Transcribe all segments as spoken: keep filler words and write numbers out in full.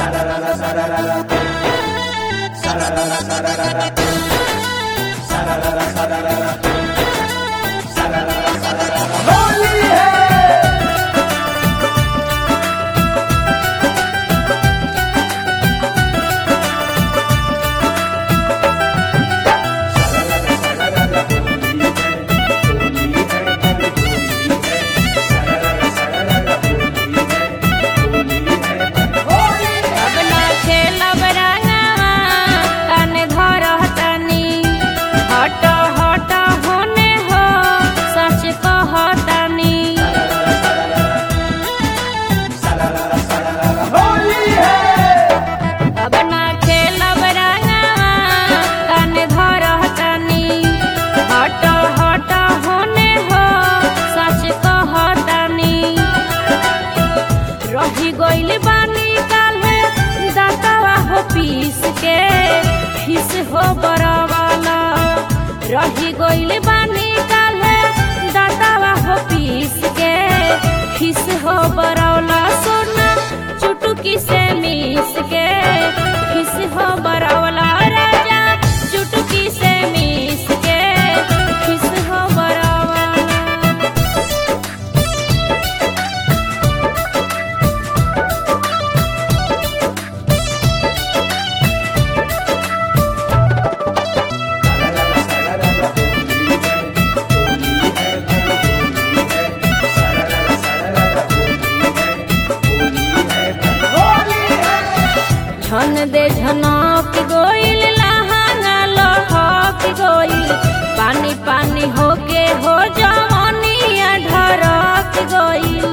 रही गइल बानी काल्हे दातावा हो पीस के खिस हो बरवाला। रही गइल बानी काल्हे दातावा हो पीस के खिस हो बरवाला। सोना चुटकी से मीस के खिस हो बरवाला। राजा चुटकी से मीस के खिस हो बरवाला। झन दे झनक गोइल लहाना लहक गोइल। पानी पानी होके हो जवनिया ढरक गोइल।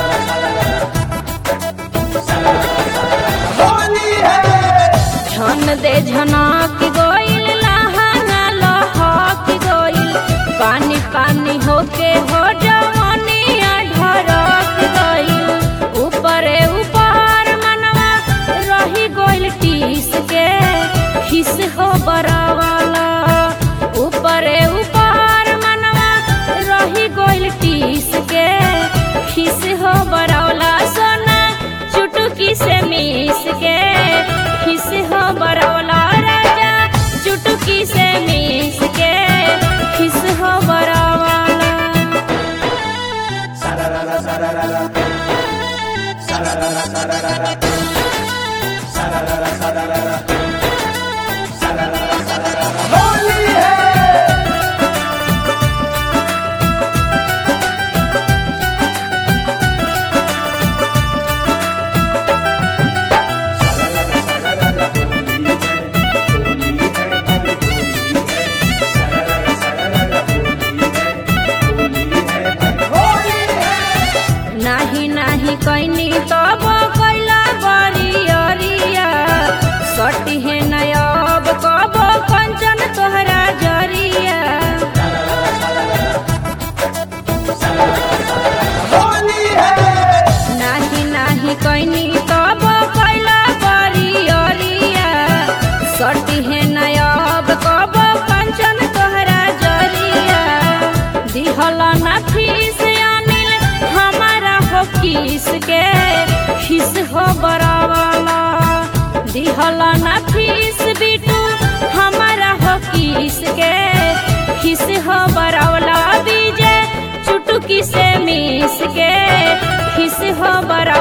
झन दे झनक गोइल लहाना लहक गोइल। पानी पानी होके हो जवनिया ढरक गोइल। ऊपरे ऊपर मनवा रही गोइल टीस के खिस हो बरवाला। ऊपरे ऊपर मनवा रही गोइल टीस के खिस हो बरवाला। सोना चुटकी से मीस के खिस हो बरवाला। राजा चुटकी से मीस के खिस हो बरवाला। नाही नाही कैनी तब कैला बरियरिया। सटी है नयब कब कंचन तोहरा जरिया। नाही नाही कैनी तब कैला बरियरिया। सटी है नयब कब कंचन तोहरा जरिया। दिहल ना फीस किस के खिस हो बरवाला। दिहल ना फीस बिटू हमारा हो किस के खिस हो बरवाला। बीजे चुटकी से मीस के खिस हो बरवाला।